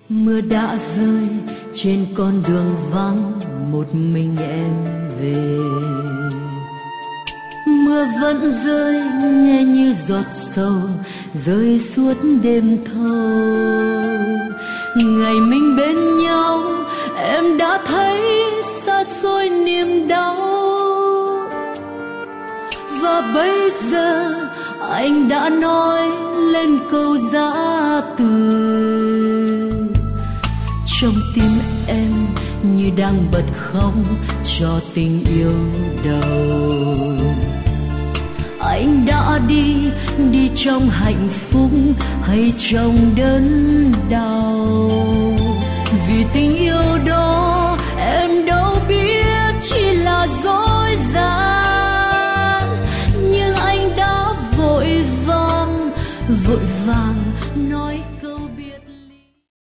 Mưa đã rơi trên con đường vắng, một mình em về. Mưa vẫn rơi nghe như giọt sầu rơi suốt đêm thâu. Ngày mình bên nhau em đã thấy xa xôi niềm đau, và bây giờ anh đã nói lên câu giã từ. Trong tim em như đang bật khóc cho tình yêu đầu. Anh đã đi trong hạnh phúc hay trong đớn đau.